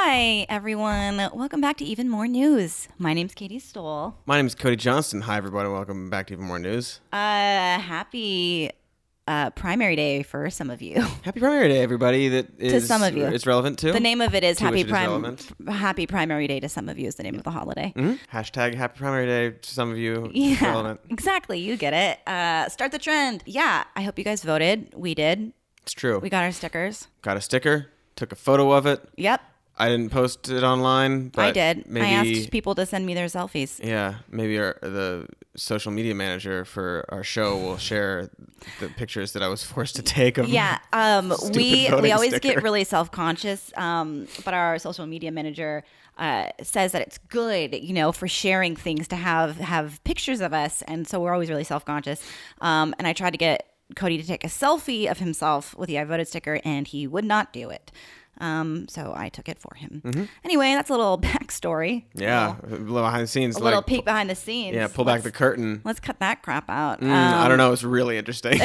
Hi, everyone. Welcome back to Even More News. My name's Katie Stoll. My name's Cody Johnston. Hi, everybody. Welcome back to Even More News. Happy Primary Day for some of you. Happy Primary Day, everybody. That is, To some of you. It's relevant to. The name of it is Happy Primary Day to some of you is the name of the holiday. Mm-hmm. Hashtag Happy Primary Day to some of you. Yeah, Relevant. exactly. You get it. Start the trend. Yeah, I hope you guys voted. We did. It's true. We got our stickers. Got a sticker. Took a photo of it. Yep. I didn't post it online, but I did. Maybe, I asked people to send me their selfies. Yeah, maybe the social media manager for our show will share the pictures that I was forced to take of. Yeah, we voting always sticker. get really self-conscious, but our social media manager says that it's good, for sharing things to have pictures of us, and so we're always really self-conscious. And I tried to get Cody to take a selfie of himself with the I voted sticker, and he would not do it. So I took it for him. Mm-hmm. Anyway, that's a little backstory. Yeah, a little behind the scenes. A little peek behind the scenes. Yeah, pull back the curtain. Let's cut that crap out. I don't know. It's really interesting.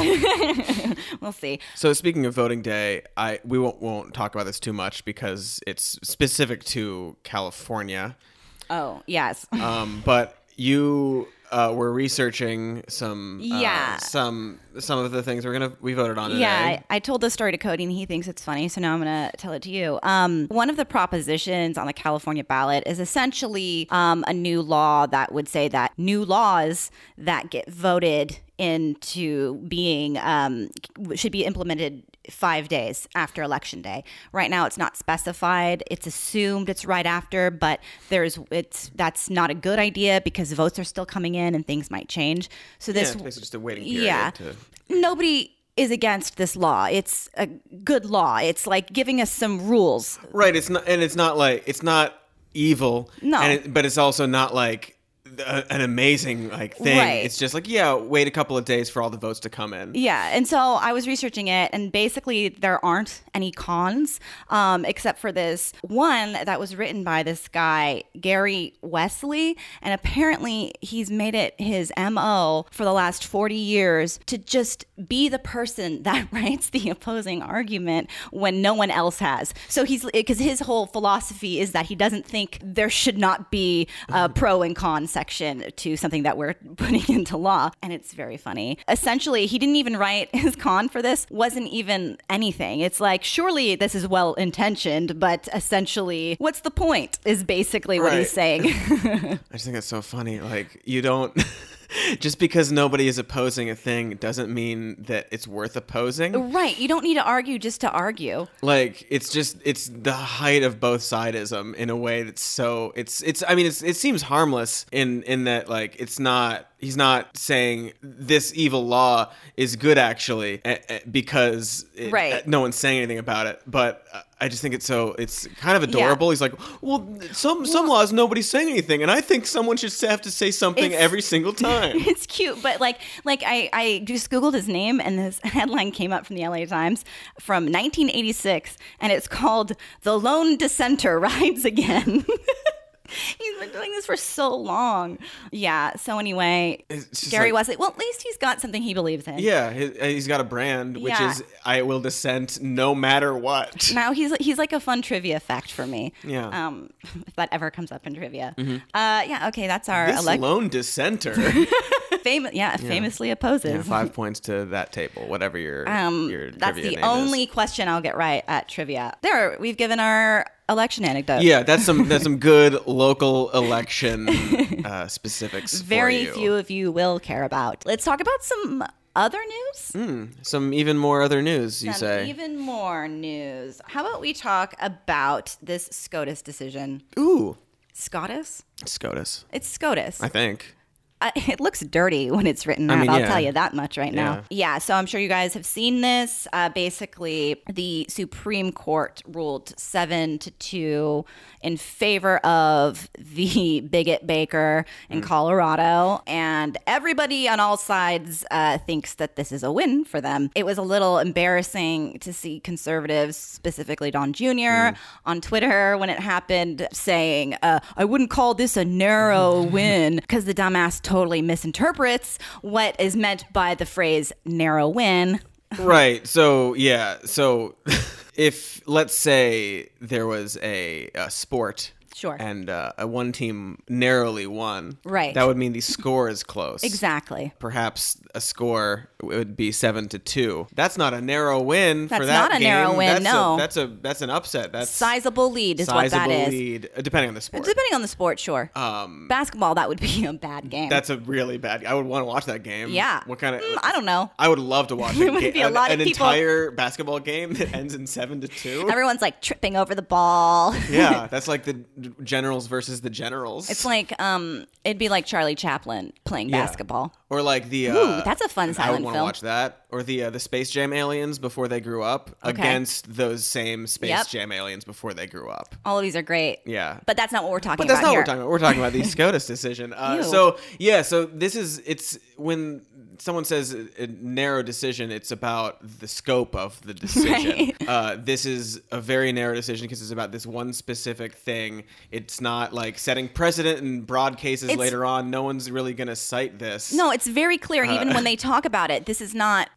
We'll see. So speaking of voting day, we won't talk about this too much because it's specific to California. Oh, yes. But you were researching some some of the things we voted on today. Yeah, I told this story to Cody and he thinks it's funny, so now I'm going to tell it to you. One of the propositions on the California ballot is essentially a new law that would say that new laws that get voted into being should be implemented 5 days after election day. Right now, it's not specified. It's assumed it's right after, but that's not a good idea because votes are still coming in and things might change. So this, it's basically just a waiting period. Yeah, nobody is against this law. It's a good law. It's like giving us some rules. Right. It's not evil. No, but it's also not like an amazing thing. Right. It's just like, wait a couple of days for all the votes to come in. Yeah, and so I was researching it, and basically there aren't any cons, except for this one that was written by this guy, Gary Wesley, and apparently he's made it his MO for the last 40 years to just be the person that writes the opposing argument when no one else has. So because his whole philosophy is that he doesn't think there should not be a pro and con section to something that we're putting into law. And it's very funny. Essentially, he didn't even write his con for this, wasn't even anything. It's like, surely this is well intentioned, but essentially, what's the point is basically what he's saying. I just think it's so funny. Like, you don't... Just because nobody is opposing a thing doesn't mean that it's worth opposing. Right. You don't need to argue just to argue. Like, it's the height of both sidism in a way that's so it seems harmless in that, like, he's not saying this evil law is good actually because no one's saying anything about it. But I just think it's kind of adorable. Yeah. He's like, well, some laws nobody's saying anything, and I think someone should have to say something every single time. It's cute, but like I just Googled his name, and this headline came up from the LA Times from 1986, and it's called "The Lone Dissenter Rides Again." He's been doing this for so long. Yeah. So anyway, Gary Wesley. Well, at least he's got something he believes in. Yeah, he's got a brand, which is I will dissent no matter what. Now he's like a fun trivia fact for me. Yeah. If that ever comes up in trivia. Mm-hmm. Yeah. Okay. That's our lone dissenter. Famously opposes. Yeah, 5 points to that table. Whatever your that's trivia the name only is. Question I'll get right at trivia. We've given our election anecdote. Yeah, that's some good local election specifics. Very for you. few of you will care about. Let's talk about some other news. Some even more other news. You say even more news. How about we talk about this SCOTUS decision? Ooh, SCOTUS. SCOTUS. It's SCOTUS. I think. It looks dirty when it's written out. I'll tell you that much right now. Yeah, so I'm sure you guys have seen this. Basically, the Supreme Court ruled 7-2 in favor of the bigot Baker in Colorado. And everybody on all sides thinks that this is a win for them. It was a little embarrassing to see conservatives, specifically Don Jr., on Twitter when it happened, saying, I wouldn't call this a narrow win, because the dumbass totally misinterprets what is meant by the phrase narrow win. Right. So, yeah. So if let's say there was a sport. Sure. And a one team narrowly won. Right. That would mean the score is close. Exactly. Perhaps a score would be 7-2. That's not a narrow win for that game. That's not a narrow win, no. That's an upset. That's sizable lead is what that is. Sizable lead, depending on the sport. Depending on the sport, sure. Basketball, that would be a bad game. That's a really bad. I would want to watch that game. Yeah. What kind of? I don't know. I would love to watch There would be a lot of an people- entire basketball game that ends in 7-2. Everyone's like tripping over the ball. Yeah, that's like the Generals versus the Generals. It's like it'd be like Charlie Chaplin playing basketball. Or like the Ooh, that's a fun I silent would want to film. watch that. Or the Space Jam aliens before they grew up against those same Space Jam aliens before they grew up. All of these are great. Yeah. But that's not what we're talking But that's about not here. what we're talking about. We're talking about the SCOTUS decision. Ew. So this is, it's when someone says a narrow decision, it's about the scope of the decision. Right. This is a very narrow decision because it's about this one specific thing. It's not like setting precedent in broad cases later on. No one's really going to cite this. No, it's very clear. Even when they talk about it, this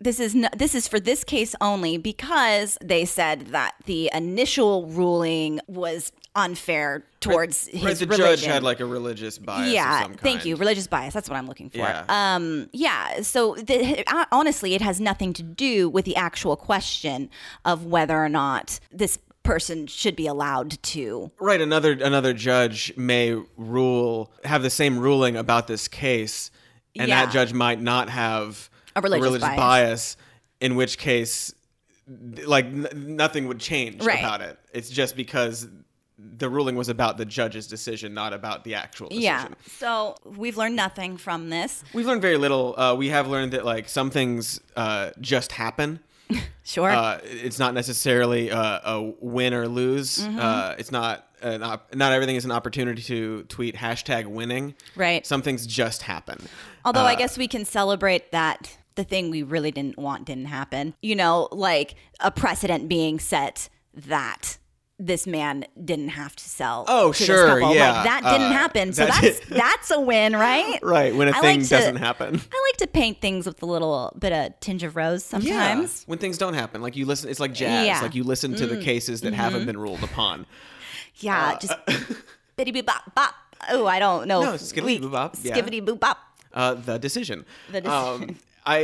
is for this case only because they said that the initial ruling was unfair towards his the religion. judge had like a religious bias of some kind. Thank you. Religious bias. That's what I'm looking for. Yeah. So honestly, it has nothing to do with the actual question of whether or not this person should be allowed to. Right. Another judge may have the same ruling about this case, and that judge might not have a religious bias, in which case, like nothing would change about it. It's just because the ruling was about the judge's decision, not about the actual decision. Yeah. So we've learned nothing from this. We've learned very little. We have learned that like some things just happen. Sure. It's not necessarily a win or lose. It's not not everything is an opportunity to tweet #winning. Right. Some things just happen. Although I guess we can celebrate that the thing we really didn't want didn't happen. You know, like a precedent being set that this man didn't have to sell. Oh, to sure, this couple. yeah. Like, that didn't happen. So that's a win, right? Right, when a I thing like doesn't happen. I like to paint things with a little bit of tinge of rose sometimes. Yeah, when things don't happen. Like you listen, it's like jazz. Yeah. Like you listen to the cases that haven't been ruled upon. Yeah, just bitty boop bop bop. Oh, I don't know. No, skibbity boop bop. Yeah. Skibbity boop bop. The decision. The decision.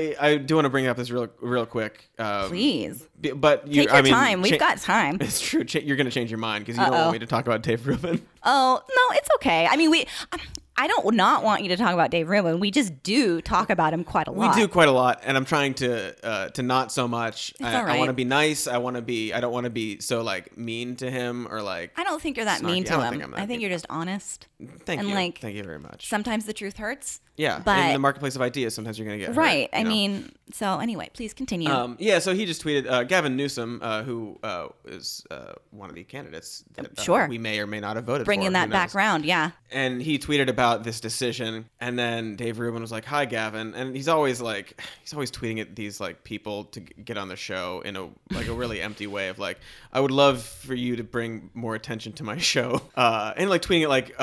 I do want to bring up this real quick. Please. But Take your time. We've got time. It's true. You're going to change your mind because you don't want me to talk about Dave Rubin. Oh, no, it's okay. I mean, I don't not want you to talk about Dave Rubin. We just do talk about him quite a lot. We do quite a lot, and I'm trying to not so much. It's all right. I want to be nice. I don't want to be so like mean to him or like. I don't think you're that snarky. mean I to don't him. think I'm that I think mean. you're just honest. Thank and you. like, Thank you very much. Sometimes the truth hurts. Yeah, but in the marketplace of ideas, sometimes you're going to get hurt, right. I you know? mean, so anyway, please continue. Yeah, so he just tweeted Gavin Newsom, who is one of the candidates that Sure. we may or may not have voted for. Bringing Who that knows? background, yeah. And he tweeted about this decision, and then Dave Rubin was like, "Hi, Gavin," and he's always tweeting at these like people to get on the show in a really empty way of like, "I would love for you to bring more attention to my show," and like tweeting it like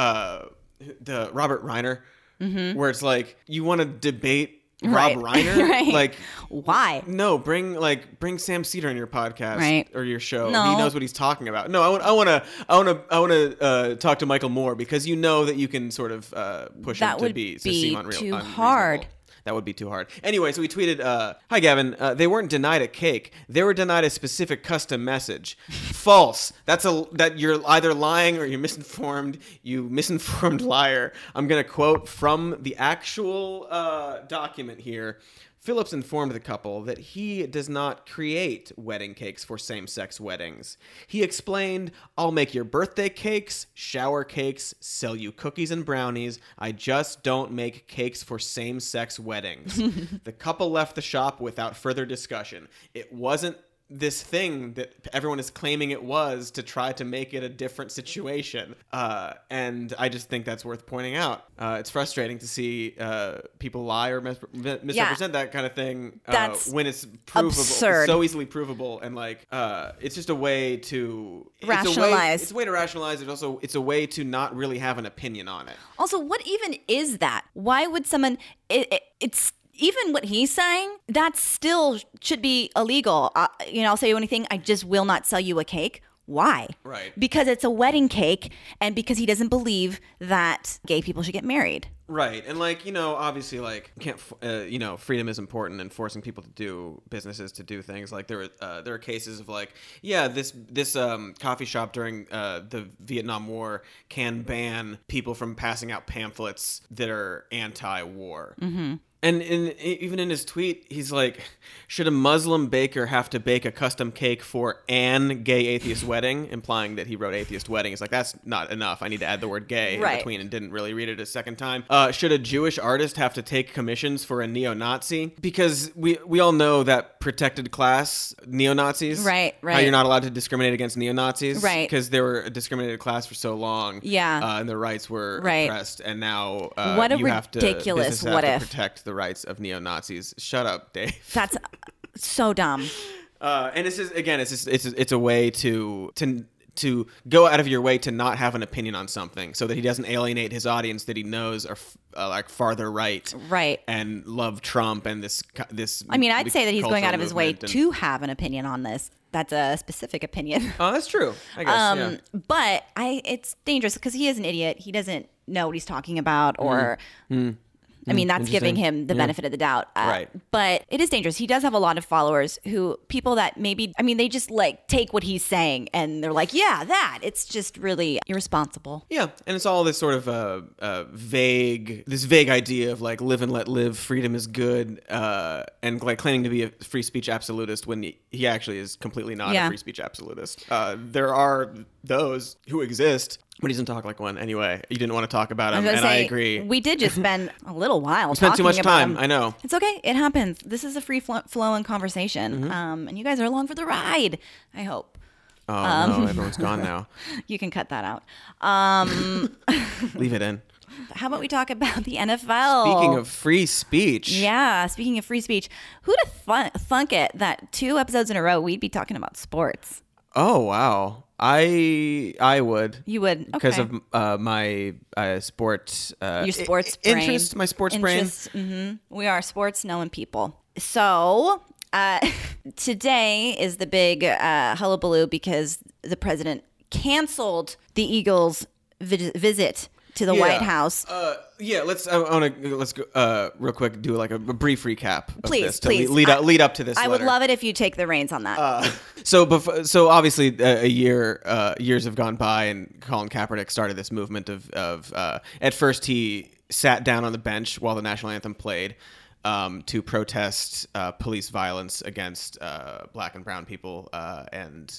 the Robert Reiner, where it's like you want to debate. Right. Rob Reiner, Right. like Why? No, bring Sam Cedar on your podcast Right. or your show. No. He knows what he's talking about. No, I want to talk to Michael Moore because you know that you can sort of push That him would to be seem too hard. unreasonable. That would be too hard. Anyway, so we tweeted, "Hi Gavin, they weren't denied a cake. They were denied a specific custom message. False. That you're either lying or you're misinformed. You misinformed liar." I'm gonna quote from the actual document here. Phillips informed the couple that he does not create wedding cakes for same-sex weddings. He explained, "I'll make your birthday cakes, shower cakes, sell you cookies and brownies. I just don't make cakes for same-sex weddings." The couple left the shop without further discussion. It wasn't this thing that everyone is claiming it was to try to make it a different situation. And I just think that's worth pointing out. It's frustrating to see people lie or misrepresent that kind of thing That's when it's provable. absurd. It's so easily provable. And like, it's just a way to Rationalize. It's a way to rationalize. It's a way to not really have an opinion on it. Also, what even is that? Why would someone? It's even what he's saying, that still should be illegal. I'll say anything. I just will not sell you a cake. Why? Right. Because it's a wedding cake, and because he doesn't believe that gay people should get married. Right. And obviously can't, freedom is important, and forcing people to do businesses, to do things. Like there are cases of this coffee shop during the Vietnam War can ban people from passing out pamphlets that are anti-war. Mm-hmm. And even in his tweet, he's like, should a Muslim baker have to bake a custom cake for an gay atheist wedding? Implying that he wrote atheist wedding. He's like, that's not enough. I need to add the word gay in between, and didn't really read it a second time. Should a Jewish artist have to take commissions for a neo-Nazi? Because we all know that protected class neo-Nazis. Right. How you're not allowed to discriminate against neo-Nazis. Right. Because they were a discriminated class for so long. Yeah. And their rights were oppressed. And now what a you have to, ridiculous what if. protect the rights of neo-Nazis. Shut up, Dave. That's so dumb. And it's just, again, it's a way to go out of your way to not have an opinion on something, so that he doesn't alienate his audience that he knows are farther right, and love Trump and this. I mean, I'd say that he's going out of his way to have an opinion on this. That's a specific opinion. Oh, that's true. I guess. But it's dangerous because he is an idiot. He doesn't know what he's talking about, or. I mean, that's giving him the benefit of the doubt. Right. But it is dangerous. He does have a lot of followers people that maybe, they just take what he's saying and they're like, yeah, that. It's just really irresponsible. Yeah. And it's all this sort of vague idea of live and let live, freedom is good, and claiming to be a free speech absolutist when he actually is completely not a free speech absolutist. There are those who exist. But he doesn't talk like one. Anyway, you didn't want to talk about him, I agree. We did just spend a little while we spent too much time. Him. I know. It's okay. It happens. This is a free-flowing conversation. And you guys are along for the ride, I hope. Oh, no. Everyone's gone now. You can cut that out. Leave it in. How about we talk about the NFL? Speaking of free speech. Yeah, speaking of free speech. Who'd have thunk it that 2 episodes in a row we'd be talking about sports? Oh, wow. I would. You would, okay. Because of my sports your sports brain. Interest, my sports brain. Mm-hmm. We are sports knowing people. So today is the big hullabaloo because the president canceled the Eagles' visit to the White House. Let's go real quick, do a brief recap of please lead up to this I letter. would love it if you take the reins on that. So obviously years have gone by, and Colin Kaepernick started this movement of at first he sat down on the bench while the national anthem played to protest police violence against black and brown people and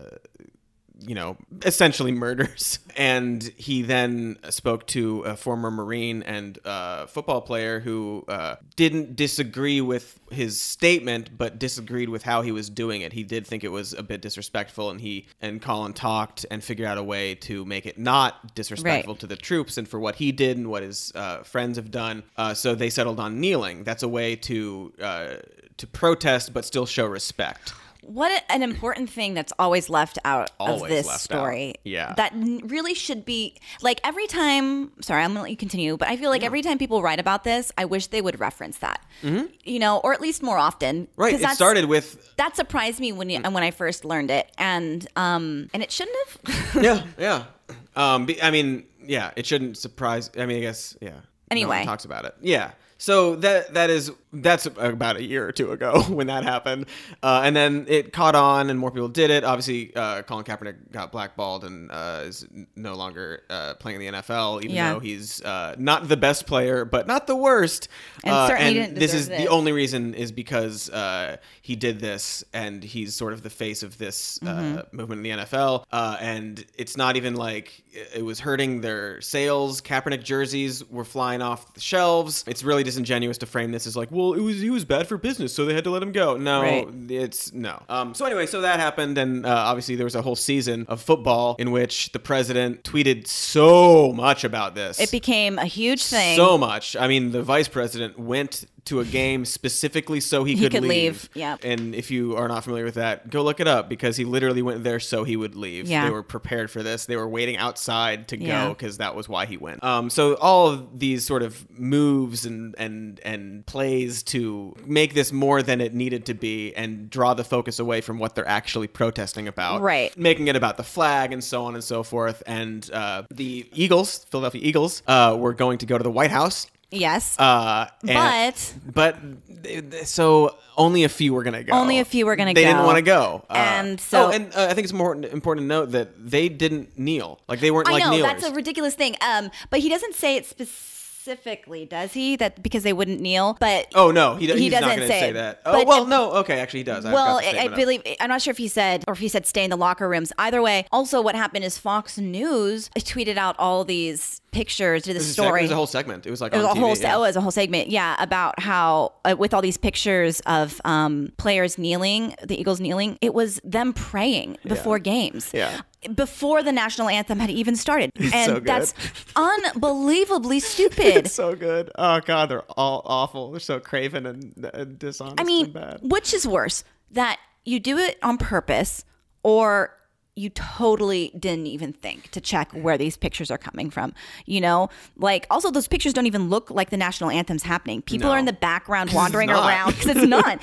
essentially murders. And he then spoke to a former Marine and football player who didn't disagree with his statement, but disagreed with how he was doing it. He did think it was a bit disrespectful, and Colin talked and figured out a way to make it not disrespectful to the troops and for what he did and what his friends have done. So they settled on kneeling. That's a way to protest but still show respect. What an important thing that's always left out of this story. Yeah. That really should be, every time, sorry, I'm going to let you continue, but I feel like every time people write about this, I wish they would reference that, or at least more often. Right, it started with... That surprised me when I first learned it, and it shouldn't have. Yeah. It shouldn't surprise, I guess, yeah. Anyway. No one talks about it. Yeah. So that's about a year or two ago when that happened, and then it caught on and more people did it. Obviously, Colin Kaepernick got blackballed and is no longer playing in the NFL, even though he's not the best player, but not the worst. And certainly didn't this deserve is the only reason is because he did this, and he's sort of the face of this movement in the NFL. And it's not even like it was hurting their sales. Kaepernick jerseys were flying off the shelves. It's really disingenuous to frame this as he was bad for business, so they had to let him go. No, it's no. So that happened, and obviously there was a whole season of football in which the president tweeted so much about this. It became a huge thing. So much. The vice president went to a game specifically so he could could leave. Yep. And if you are not familiar with that, go look it up, because he literally went there so he would leave. Yeah. They were prepared for this. They were waiting outside to Yeah. go, because that was why he went. So all of these sort of moves and plays to make this more than it needed to be and draw the focus away from what they're actually protesting about. Right. Making it about the flag and so on and so forth. And the Eagles, Philadelphia Eagles, were going to go to the White House. Yes. But so only a few were going to go. Only a few were going to go. They didn't want to go. And so... I think it's important to note that they didn't kneel. Like, they weren't I know, kneelers. that's a ridiculous thing. But he doesn't say it specifically, does he? That because they wouldn't kneel. But oh no, he's doesn't not going to say it. that. Oh But well, no, okay, actually he does. Well, I believe, I'm not sure if he said, or if he said stay in the locker rooms. Either way. Also, what happened is Fox News tweeted out all these pictures to the story. It was a whole segment. It was like it was on a TV, whole. yeah. It was a whole segment, yeah, about how with all these pictures of players kneeling, the Eagles kneeling. It was them praying before games. Yeah. Before the national anthem had even started. And so good. that's unbelievably stupid. It's so good. Oh god, they're all awful. They're so craven and dishonest. I mean, and bad. which is worse? That you do it on purpose, or you totally didn't even think to check where these pictures are coming from. You know, like, also those pictures don't even look like the national anthem's happening. People are in the background wandering around because it's not.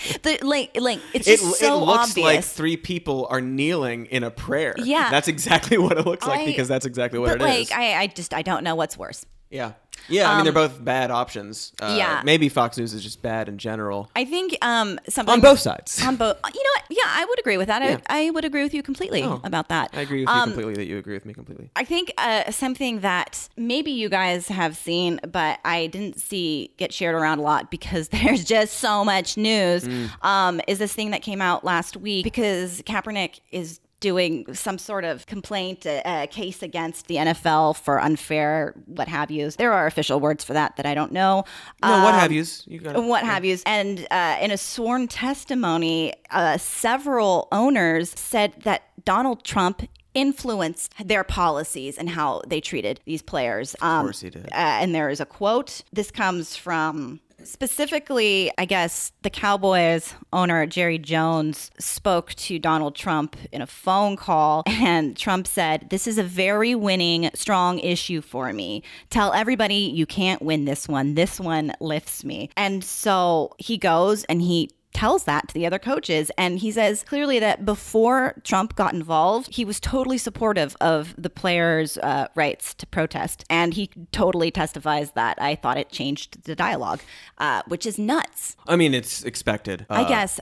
It's just so it looks obvious. like three people are kneeling in a prayer. Yeah. That's exactly what it looks like, because that's exactly what it is. I don't know what's worse. Yeah. Yeah, I mean, they're both bad options. Yeah. Maybe Fox News is just bad in general. I think something On both sides. On both. You know what? Yeah, I would agree with that. Yeah. I would agree with you completely about that. I agree with you completely that you agree with me completely. I think something that maybe you guys have seen, but I didn't see get shared around a lot because there's just so much news, is this thing that came out last week, because Kaepernick is doing some sort of complaint, case against the NFL for unfair what have yous. There are official words for that I don't know. No, what have yous? You got it. What have yous. And in a sworn testimony, several owners said that Donald Trump influenced their policies and how they treated these players. Of course he did. And there is a quote. This comes from... Specifically, I guess the Cowboys owner, Jerry Jones, spoke to Donald Trump in a phone call, and Trump said, "This is a very winning, strong issue for me. Tell everybody you can't win this one. This one lifts me." And so he goes and he tells that to the other coaches. And he says clearly that before Trump got involved, he was totally supportive of the players' rights to protest. And he totally testifies that I thought it changed the dialogue, which is nuts. I mean, it's expected. I guess.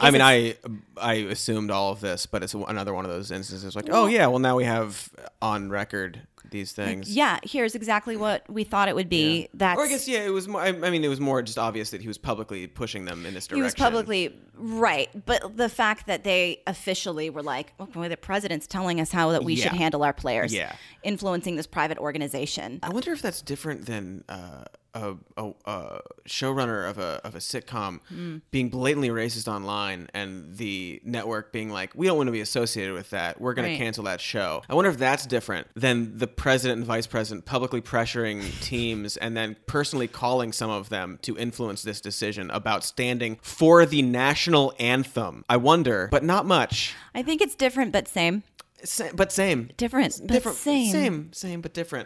I assumed all of this, but it's another one of those instances like, oh yeah, well now we have on record these things. Yeah, here's exactly what we thought it would be. Yeah. Or I guess, it was more, I mean, it was more just obvious that he was publicly pushing them in this direction. He was publicly, right. But the fact that they officially were like, okay, the president's telling us how that we should handle our players. Yeah. Influencing this private organization. I wonder if that's different than a showrunner of a sitcom being blatantly racist online and the network being like, we don't want to be associated with that. We're going to cancel that show. I wonder if that's different than the president and vice president publicly pressuring teams and then personally calling some of them to influence this decision about standing for the national anthem. I wonder, but not much. I think it's different, but same. But same. Different, but same. Same, but different.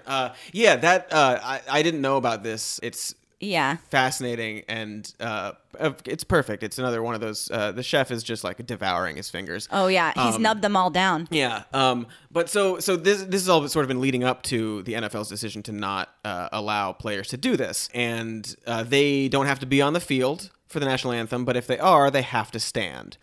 I didn't know about this. It's fascinating, and it's perfect. It's another one of those. The chef is just like devouring his fingers. Oh yeah, he's nubbed them all down. Yeah. But so this has all sort of been leading up to the NFL's decision to not allow players to do this, and they don't have to be on the field for the national anthem, but if they are, they have to stand.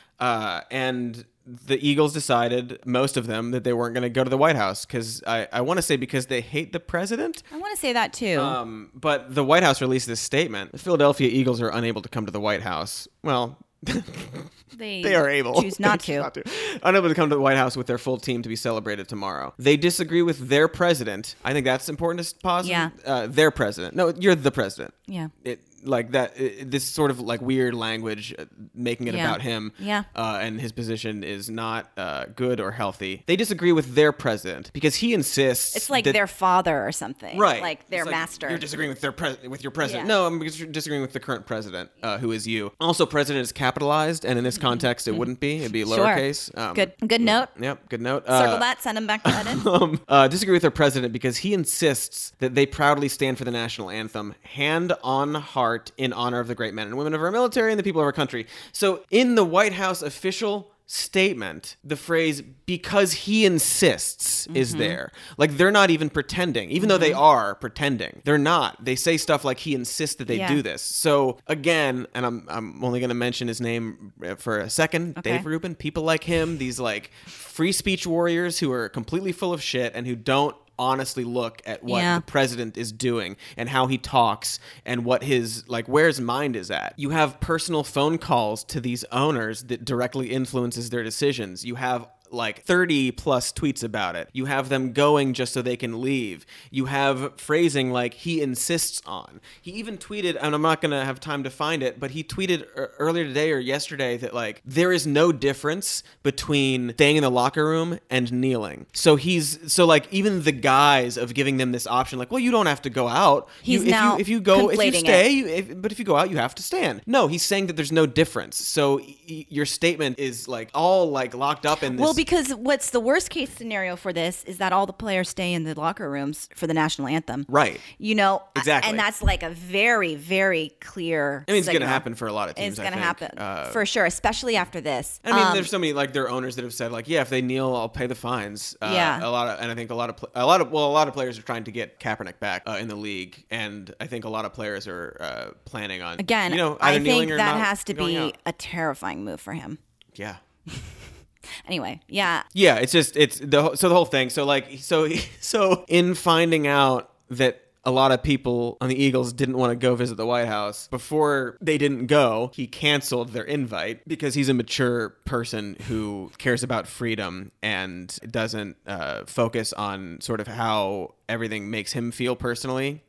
And the Eagles decided, most of them, that they weren't going to go to the White House because I want to say because they hate the president. I want to say that too. But the White House released this statement. The Philadelphia Eagles are unable to come to the White House. Well, they are able. Choose not to. Unable to come to the White House with their full team to be celebrated tomorrow. They disagree with their president. I think that's important to pause. Yeah. Their president. No, you're the president. Yeah. like that this sort of like weird language making it about him. Yeah. And his position is not good or healthy. They disagree with their president because he insists It's like that, their father or something. right, Like their It's master. You're disagreeing with with your president. Yeah. No, I'm disagreeing with the current president, who is you. Also, president is capitalized, and in this context, it wouldn't be. It'd be lowercase. Good note. Yep, good note. Circle that. Send them back to Eden. Disagree with their president because he insists that they proudly stand for the national anthem, hand on heart, in honor of the great men and women of our military and the people of our country. So in the White House official statement, the phrase "because he insists" is there. Like, they're not even pretending, even though they are pretending. They're not. They say stuff like he insists that they do this. So again, and I'm only going to mention his name for a second, Okay. Dave Rubin. People like him, these like free speech warriors who are completely full of shit and who don't honestly look at what the president is doing and how he talks and what his, like, where his mind is at. You have personal phone calls to these owners that directly influences their decisions. You have like 30 plus tweets about it. You have them going just so they can leave. You have phrasing like he insists on. He even tweeted, and I'm not going to have time to find it, but he tweeted earlier today or yesterday that like there is no difference between staying in the locker room and kneeling. So like even the guise of giving them this option, like, well, you don't have to go out. He's If you stay, it. but if you go out, you have to stand. No, he's saying that there's no difference. So your statement is like all like locked up in this. Well, because what's the worst case scenario for this is that all the players stay in the locker rooms for the national anthem. Right. You know, Exactly. And that's like a very, very clear. I mean, it's going to signal. happen for a lot of teams. It's going to I think. happen for sure, especially after this. I mean, there's so many like their owners that have said like, yeah, if they kneel, I'll pay the fines. Yeah. I think a lot of players are trying to get Kaepernick back in the league, and I think a lot of players are planning on Again, either I kneeling think or that not has to going be out. a terrifying move for him. Yeah. Anyway, yeah. Yeah, the whole thing. So in finding out that a lot of people on the Eagles didn't want to go visit the White House, before they didn't go, he canceled their invite because he's a mature person who cares about freedom and doesn't focus on sort of how everything makes him feel personally.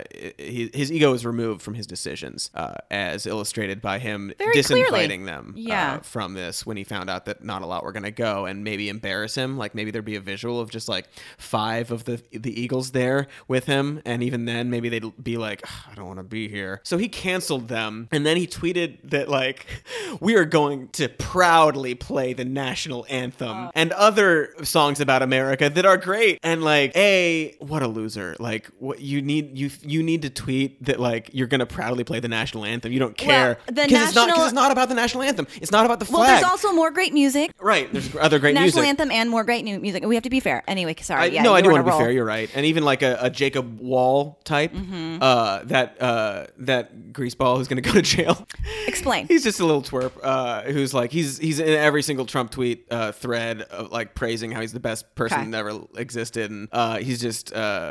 His ego is removed from his decisions, as illustrated by him Very disinviting clearly. them from this when he found out that not a lot were going to go, and maybe embarrass him. Like maybe there'd be a visual of just like 5 of the Eagles there with him, and even then maybe they'd be like, I don't want to be here. So he canceled them, and then he tweeted that like, we are going to proudly play the national anthem and other songs about America that are great. And like, what a loser. Like, what you need to tweet that like you're gonna proudly play the national anthem. You don't care Well, because it's not about the national anthem. It's not about the flag. Well, there's also more great music. Right. There's other great National music. anthem and more great new music. We have to be fair. Anyway, sorry. I you do were want on to a be roll. fair. You're right. And even like a Jacob Wall type, that greaseball who's going to go to jail. Explain. He's just a little twerp who's like he's in every single Trump tweet thread of like praising how he's the best person that ever existed, and he's just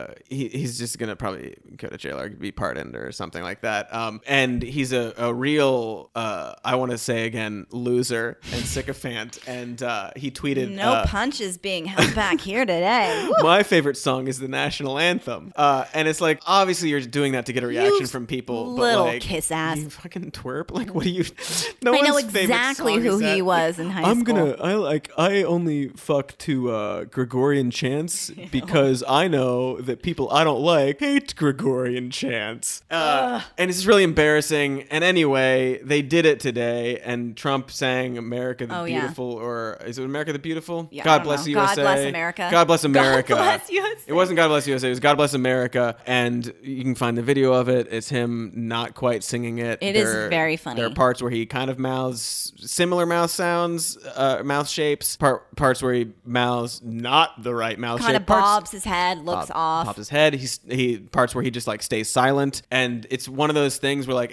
gonna probably go to jail or be pardoned or something like that. And he's a real I want to say again loser and sycophant. And he tweeted No punches being held back here today. Woo. my favorite song is the national anthem, and it's like obviously you're doing that to get a reaction You from people, little but like kiss ass. you fucking twerp. Like, what do you? No I know one's favorite exactly song who is that. he was in high school. I only fuck to Gregorian chants because I know that people I don't like hate Gregorian chants, and it's really embarrassing. And anyway, they did it today, and Trump sang "America the Beautiful," or is it "America the Beautiful"? Yeah, I God don't bless know. USA. God bless America. God bless America. God bless USA. It wasn't God bless USA. It was God bless America, and you can find the video of it. It's him not quite singing it. It is very funny. There are parts where he kind of mouths similar mouth sounds, mouth shapes. Parts where he mouths not the right mouth shape. Kind of bobs his head, looks off. Pops his head. He parts where he just like stays silent, and it's one of those things where like,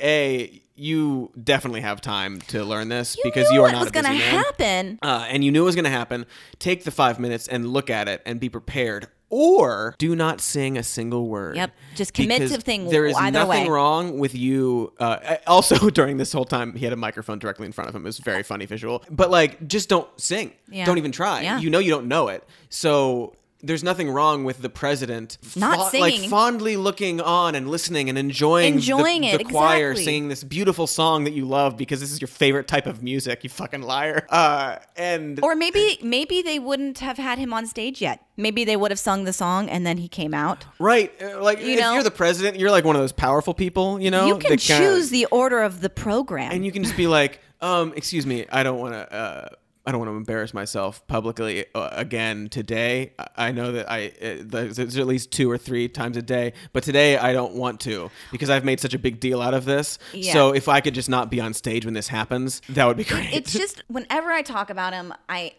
you definitely have time to learn this because you are not a busy man. It was going to happen. And you knew it was going to happen. Take the 5 minutes and look at it and be prepared. Or do not sing a single word. Yep. Just commit because to thing there is either nothing way. wrong with you. Also, during this whole time, he had a microphone directly in front of him. It was a very funny visual. But like, just don't sing. Yeah. Don't even try. Yeah. You know you don't know it. So there's nothing wrong with the president Not singing. like fondly looking on and listening and enjoying the choir exactly. singing this beautiful song that you love because this is your favorite type of music, you fucking liar. Or maybe they wouldn't have had him on stage yet. Maybe they would have sung the song and then he came out. Right. Like, if you're the president, you're like one of those powerful people, you know? You can choose the order of the program. And you can just be like, excuse me, I don't want to embarrass myself publicly again today. I know that there's at least 2 or 3 times a day, but today I don't want to because I've made such a big deal out of this. Yeah. So if I could just not be on stage when this happens, that would be great. It's just whenever I talk about him,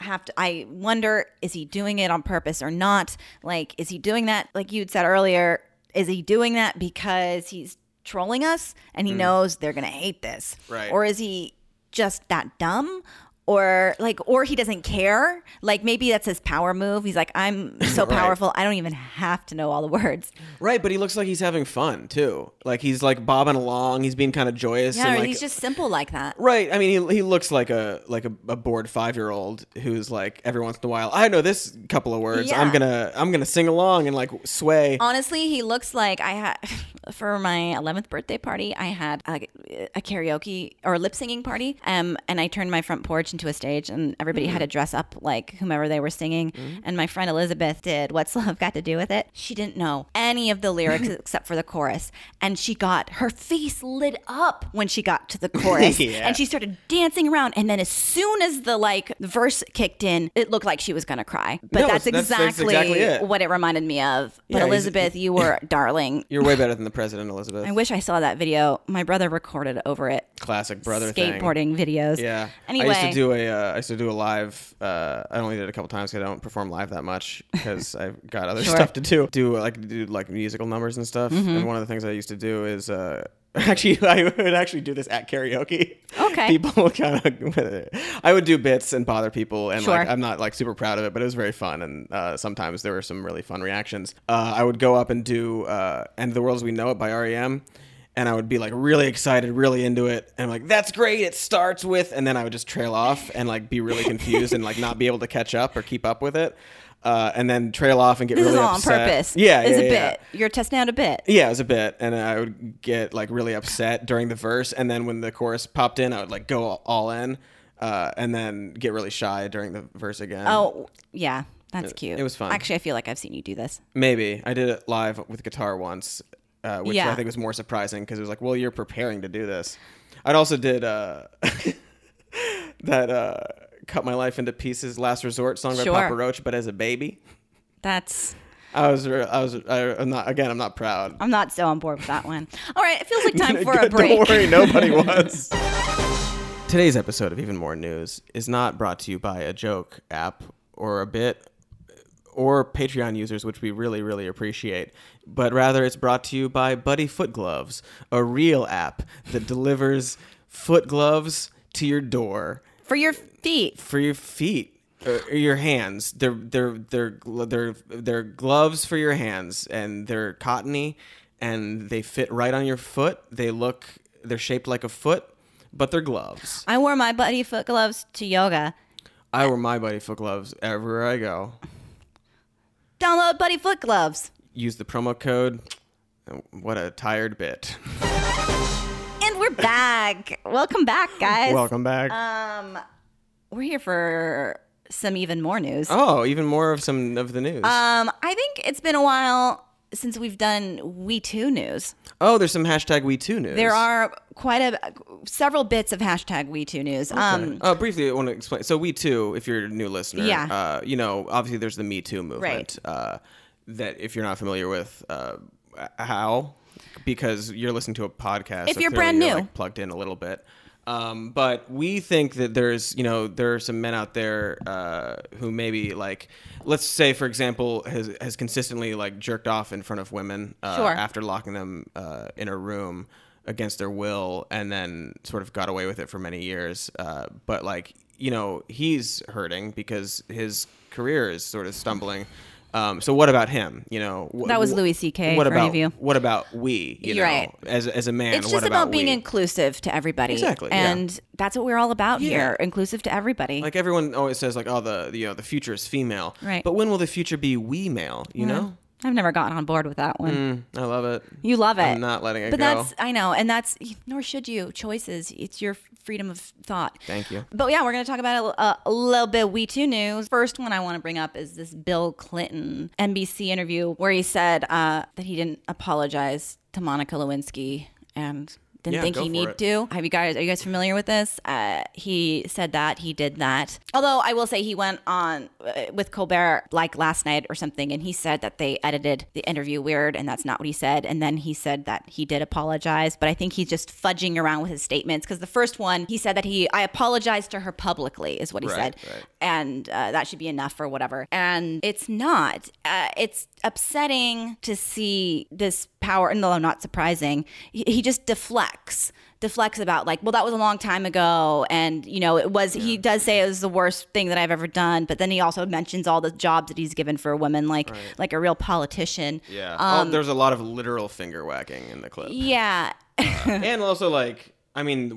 I wonder, is he doing it on purpose or not? Like, is he doing that? Like you'd said earlier, is he doing that because he's trolling us and he knows they're going to hate this? Right. Or is he just that dumb? Or he doesn't care. Like maybe that's his power move. He's like, I'm so Right. powerful, I don't even have to know all the words. Right, but he looks like he's having fun too. Like he's like bobbing along. He's being kind of joyous. Yeah, and or like, he's just simple like that. right. I mean, he looks like a bored 5-year-old who's like every once in a while, I know this couple of words. Yeah. I'm gonna sing along and like sway. Honestly, he looks like I had for my 11th birthday party. I had a karaoke or lip singing party, and I turned my front porch into a stage, and everybody had to dress up like whomever they were singing. And my friend Elizabeth did "What's Love Got to Do with It." She didn't know any of the lyrics except for the chorus, and her face lit up when she got to the chorus, Yeah. and she started dancing around. And then as soon as the verse kicked in, it looked like she was gonna cry. But No, that's that's exactly it. what it reminded me of. But Yeah, Elizabeth, you were darling. You're way better than the president, Elizabeth. I wish I saw that video. My brother recorded over it. Classic brother thing. Skateboarding videos. Yeah. Anyway, I used to do a live. I only did it a couple times because I don't perform live that much because I've got other Sure. stuff to do. Do like musical numbers and stuff. And one of the things I used to do is actually I would actually do this at karaoke. Okay. People kind of I would do bits and bother people, and Sure. like I'm not like super proud of it, but it was very fun, and sometimes there were some really fun reactions. I would go up and do "End of the World as We Know It" by REM. And I would be like really excited, really into it. And I'm like, that's great. It starts with, and then I would just trail off and like be really confused and like not be able to catch up or keep up with it. And then trail off and get this really is all upset. on purpose. Yeah. It's yeah, a yeah. bit. You're testing out a bit. Yeah, it was a bit. And I would get like really upset during the verse. And then when the chorus popped in, I would like go all in and then get really shy during the verse again. Oh, yeah. That's cute. it was fun. Actually, I feel like I've seen you do this. Maybe. I did it live with guitar once, which Yeah. I think was more surprising because it was like, well, you're preparing to do this. I'd also did that Cut My Life into Pieces Last Resort song by Sure. Papa Roach, but as a baby. That's... I'm not proud. I'm not so on board with that one. All right. It feels like time for a break. Don't worry, nobody was. Today's episode of Even More News is not brought to you by a joke app or a bit or Patreon users, which we really, really appreciate, but rather it's brought to you by Buddy Foot Gloves, a real app that delivers foot gloves to your door For your feet. for your feet or your hands. They're gloves for your hands, and they're cottony, and they fit right on your foot. They're shaped like a foot, but they're gloves. I wore my Buddy Foot gloves to yoga. I wear my Buddy Foot Gloves everywhere I go. Download Buddy Foot gloves. Use the promo code. What a tired bit. And we're back. Welcome back, guys. Welcome back. We're here for some even more news. Oh, even more of some of the news. I think it's been a while since we've done We Too news. Oh, there's some hashtag We Too news. There are several bits of hashtag We Too news. Briefly, I want to explain. So We Too, if you're a new listener, Yeah. Obviously there's the Me Too movement. That if you're not familiar with, how, because you're listening to a podcast. If so you're clearly brand new. like, plugged in a little bit. But we think that there are some men out there who maybe like, let's say for example, has consistently like jerked off in front of women Sure. after locking them in a room against their will, and then sort of got away with it for many years. But like, he's hurting because his career is sort of stumbling. So what about him? You know, That was Louis C.K. What for about any of you. what about we? You You're know, right. as a man, It's what just about being we? inclusive to everybody. Exactly, yeah. And that's what we're all about here. Inclusive to everybody. Like everyone always says, like, oh, the future is female. Right. But when will the future be we male? You know? I've never gotten on board with that one. I love it. You love it. I'm not letting it but go. I know. And nor should you. Choices. It's your freedom of thought. Thank you. But yeah, we're going to talk about a little bit of We Too news. First one I want to bring up is this Bill Clinton NBC interview where he said that he didn't apologize to Monica Lewinsky and didn't think go he for need it. to. Are you guys familiar with this? He said that he did that. Although I will say he went on with Colbert like last night or something, and he said that they edited the interview weird, and that's not what he said. And then he said that he did apologize, but I think he's just fudging around with his statements because the first one he said that I apologized to her publicly is what he said, right. and that should be enough or whatever. And it's not. It's upsetting to see this power, no, not surprising. He just deflects about like, well, that was a long time ago, and you know, it was. He does say it was the worst thing that I've ever done, but then he also mentions all the jobs that he's given for women, like a real politician. Yeah. There's a lot of literal finger whacking in the clip. Yeah. And also, like, I mean,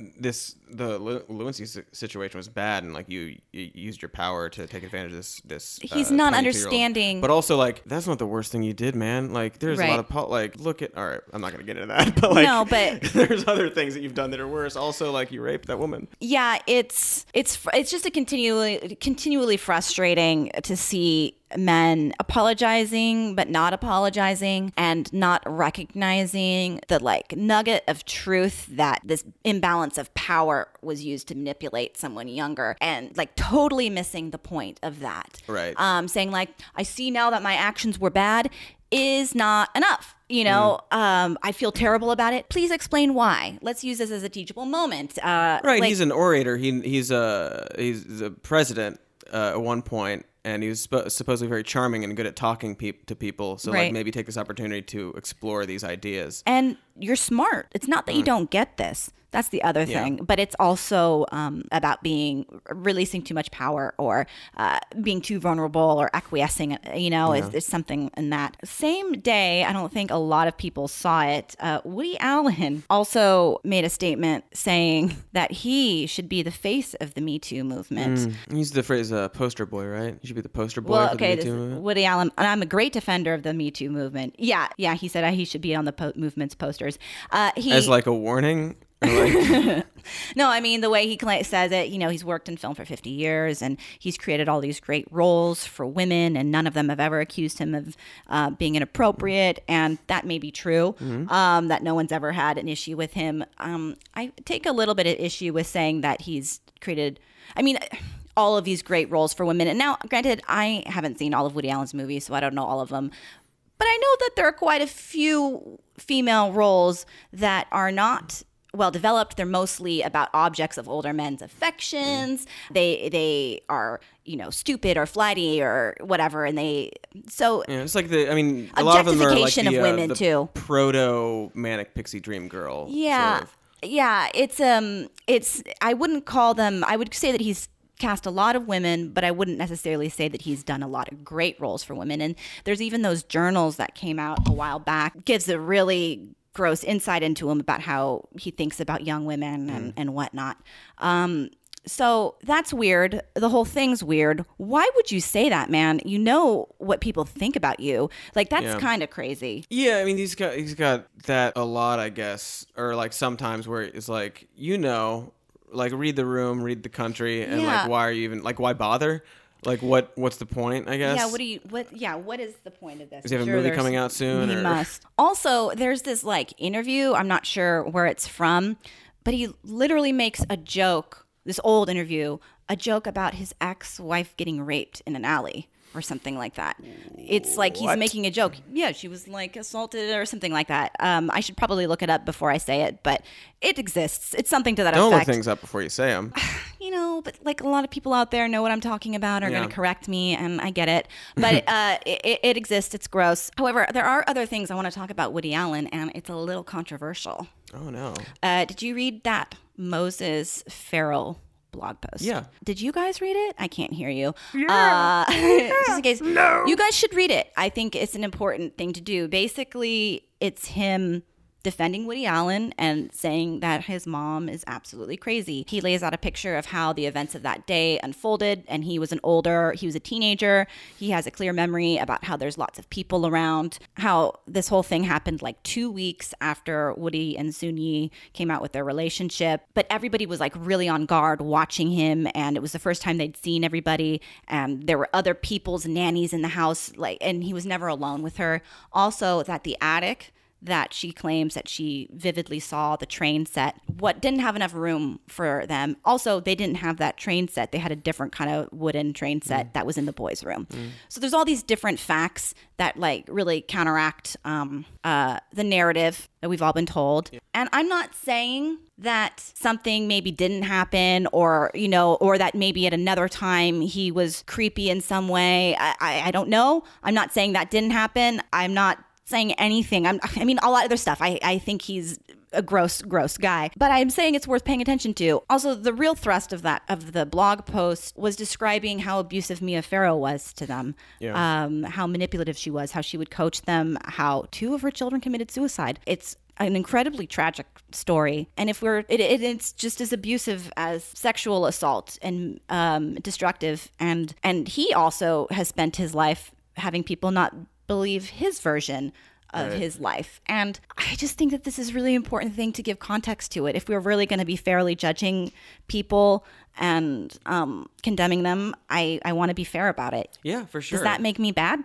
the Lewinsky situation was bad, and like you used your power to take advantage of this. He's not 22-year-old. understanding. But also, like, that's not the worst thing you did, man. Like, there's Right. a lot of like, look at. All right, I'm not gonna get into that, but like, No, but- there's other things that you've done that are worse. Also, like, you raped that woman. Yeah, it's just a continually frustrating to see men apologizing but not apologizing and not recognizing the like nugget of truth that this imbalance of power was used to manipulate someone younger, and like totally missing the point of that. Right. Saying like, I see now that my actions were bad is not enough. You know, I feel terrible about it. Please explain why. Let's use this as a teachable moment. Right. like- He's an orator. He's a president at one point, and he was supposedly very charming and good at talking to people. So Right. like maybe take this opportunity to explore these ideas. And you're smart. It's not that you don't get this. That's the other thing. But it's also about releasing too much power or being too vulnerable or acquiescing. You know, there's something in that. Same day, I don't think a lot of people saw it. Woody Allen also made a statement saying that he should be the face of the Me Too movement. He used the phrase "poster boy," right? You should be the poster boy Well, for okay, the Me Too movement. Woody Allen, and I'm a great defender of the Me Too movement. Yeah, he said he should be on the movement's posters. As like a warning. Or like, No, I mean, the way he says it, you know, he's worked in film for 50 years and he's created all these great roles for women, and none of them have ever accused him of being inappropriate. And that may be true, that no one's ever had an issue with him. I take a little bit of issue with saying that he's created, I mean, all of these great roles for women. And now, granted, I haven't seen all of Woody Allen's movies, so I don't know all of them. But I know that there are quite a few female roles that are not well developed. They're mostly about objects of older men's affections. They are, you know, stupid or flighty or whatever, and it's like a lot of them are like objectification of women the too. Proto manic pixie dream girl. Yeah, sort of. yeah. It's I wouldn't call them. I would say that he's cast a lot of women, but I wouldn't necessarily say that he's done a lot of great roles for women. And there's even those journals that came out a while back, gives a really gross insight into him about how he thinks about young women and whatnot. So that's weird. The whole thing's weird. Why would you say that, man? You know what people think about you. Like, that's kind of crazy. Yeah, I mean, he's got that a lot, I guess, or like sometimes where it's like, you know, like read the room, read the country, and like why are you even like why bother? Like what's the point, I guess? Yeah, what is the point of this? Does he have a movie coming out soon? He must. Also, there's this like interview, I'm not sure where it's from, but he literally makes a joke, this old interview, a joke about his ex-wife getting raped in an alley or something like that. It's like he's making a joke. Yeah, she was like assaulted or something like that. I should probably look it up before I say it, but it exists. It's something to that Don't effect. look things up before you say them. You know, but like a lot of people out there know what I'm talking about, are going to correct me, and I get it. But it exists. It's gross. However, there are other things I want to talk about Woody Allen, and it's a little controversial. Oh, no. Did you read that Moses Farrell blog post. Yeah. Did you guys read it? I can't hear you. Yeah. Just in case. No. You guys should read it. I think it's an important thing to do. Basically, it's him defending Woody Allen and saying that his mom is absolutely crazy. He lays out a picture of how the events of that day unfolded, and he was a teenager. He has a clear memory about how there's lots of people around, how this whole thing happened like 2 weeks after Woody and Soon-Yi came out with their relationship. But everybody was like really on guard watching him, and it was the first time they'd seen everybody, and there were other people's nannies in the house, and he was never alone with her. Also, that the attic that she claims that she vividly saw the train set, didn't have enough room for them. Also, they didn't have that train set. They had a different kind of wooden train set that was in the boys' room. So there's all these different facts that like really counteract the narrative that we've all been told. And I'm not saying that something maybe didn't happen, or that maybe at another time he was creepy in some way. I don't know. I'm not saying that didn't happen. I'm not saying anything. I mean, a lot of other stuff. I think he's a gross guy, but I'm saying it's worth paying attention to. Also, the real thrust of the blog post was describing how abusive Mia Farrow was to them, how manipulative she was, how she would coach them, how 2 of her children committed suicide. It's an incredibly tragic story, and it's just as abusive as sexual assault and destructive. And he also has spent his life having people not believe his version of his life. And I just think that this is a really important thing to give context to it. If we're really going to be fairly judging people and condemning them, I want to be fair about it. Yeah, for sure. Does that make me bad?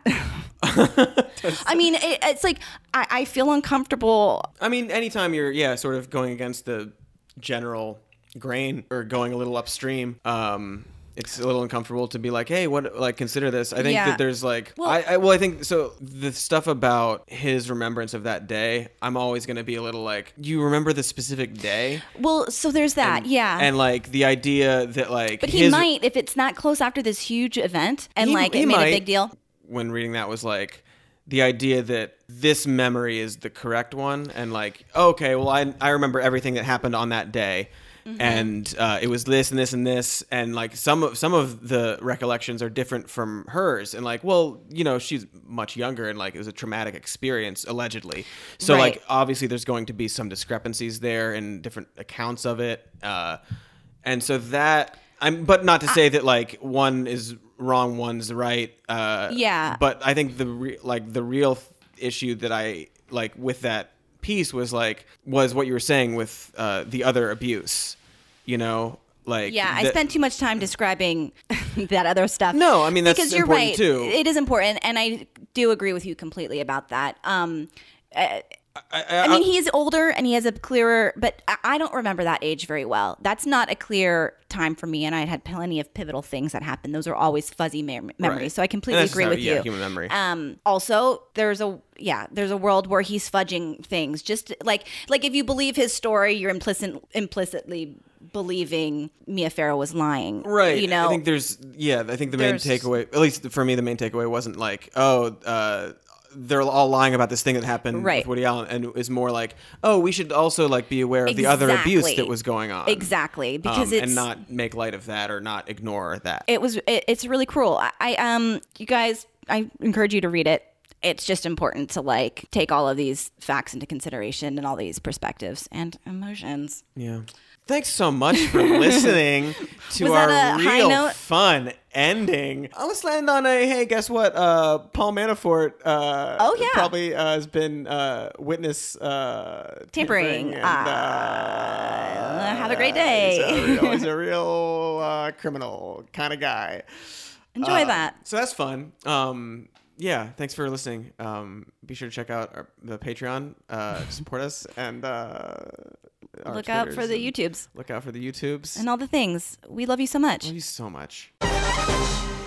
I mean, it's like, I feel uncomfortable. I mean, anytime you're, sort of going against the general grain or going a little upstream, it's a little uncomfortable to be like, hey, consider this. I think that there's like, I think so. The stuff about his remembrance of that day, I'm always going to be a little like, you remember the specific day? Well, so there's that. And like the idea that like, but he might, if it's not close after this huge event and it made a big deal. When reading that was like, the idea that this memory is the correct one. And like, okay, well, I remember everything that happened on that day. Mm-hmm. And it was this and this and this, and like some of the recollections are different from hers, and like, well, she's much younger, and like it was a traumatic experience allegedly, so like obviously there's going to be some discrepancies there in different accounts of it, and so that but not to say that like one is wrong, one's right, but I think the real issue that I like with that piece was what you were saying with the other abuse, I spent too much time describing that other stuff. No, I mean, that's because you're important right. too. It is important, and I do agree with you completely about that. I mean, he's older and he has a clearer, but I don't remember that age very well. That's not a clear time for me, and I had plenty of pivotal things that happened. Those are always fuzzy memories, right. So I completely agree with you. Human memory. Also, there's a world where he's fudging things. Just like if you believe his story, you're implicitly believing Mia Farrow was lying. Right. I think I think the main takeaway, at least for me, the main takeaway wasn't like, they're all lying about this thing that happened with Woody Allen, and it was more like, we should also like be aware of the other abuse that was going on. Exactly, because and not make light of that or not ignore that. It's really cruel. You guys, I encourage you to read it. It's just important to like take all of these facts into consideration and all these perspectives and emotions. Yeah. Thanks so much for listening to our real fun ending. Let's land on hey, guess what? Paul Manafort probably has been witness tampering. And, have a great day. He's a real criminal kind of guy. Enjoy that. So that's fun. Thanks for listening. Be sure to check out the Patreon to support us, and look out for the YouTubes. Look out for the YouTubes. And all the things. We love you so much. Love you so much.